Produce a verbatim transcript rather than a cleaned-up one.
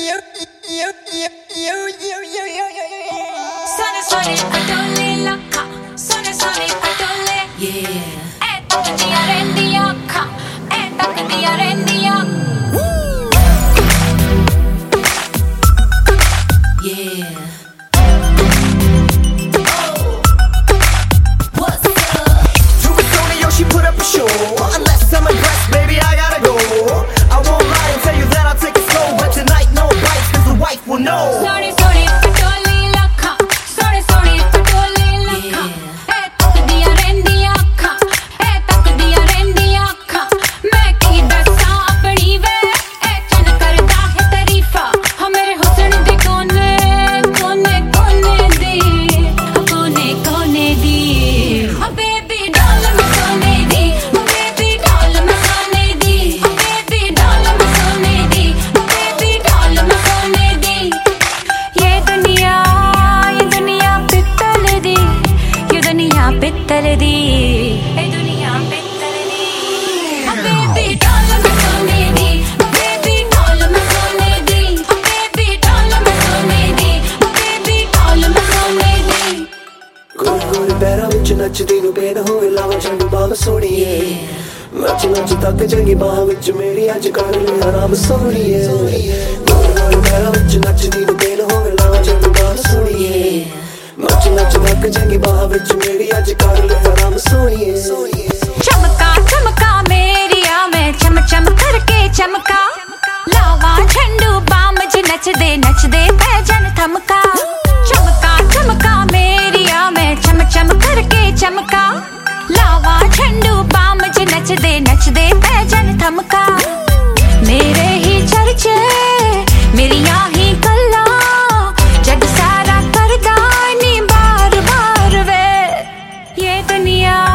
Sone sone pistole lacca, sone sone pistole, yeah. E tocca di rendi acca, e tocca di rendi acca, yeah. Oh, what's up? Super Sony, yo, she put up a show. Unless I'm impressed, baby, I gotta go. I won't lie and tell you that I'll take it slow, but tonight no bites, cause the wife will know. Sorry, sorry, pistole lacca, sorry, sorry, pistole lacca, e tocca di rendi acca, e tocca di rendi acca. मैं की दसा अपनी वे, ए चन करता है तारीफा, हाँ मेरे हुस्न दे कोने, कोने कोने दी, कोने कोने दी. Oh baby doll मैं सोने दी, oh baby doll मैं सोने दी, oh baby doll मैं सोने दी, oh baby doll मैं सोने दी. ये दुनिया, ये दुनिया पित्तल दी, ये दुनिया पित्तल दी, ये दुनिया पित्तल दी. Oh baby doll मैं सोने दी, oh baby doll मैं सोने दी, oh baby doll मैं सोने दी, oh baby doll मैं सोने दी. गोरे गोरे पैरां विच नचदी नूं बेद होवे लावां झंडू बाम सोहणीए. नच नच तक जंगी बाह विच मेरी अज कर ले आराम सोहणीए. गोरे गोरे पैरां विच नचदी नूं बेद होवे लावां झंडू बाम सोहणीए. नच नच तक जंगी बाह विच मेरी अज कर ले आराम सोहणीए. चमका चमका मेरिया मैं चम चम करके चमका, लावा झंडू बाम ज नचदे नचदे पैजन थमका. चमका चमका मेरिया मैं चम चम करके चमका, लावा झंडू बाम ज नचदे नचदे पैजन थमका. मेरे ही चर्चे मेरिया ही गल्ला, जग सारा करदा नी बार बार वे. ये दुनिया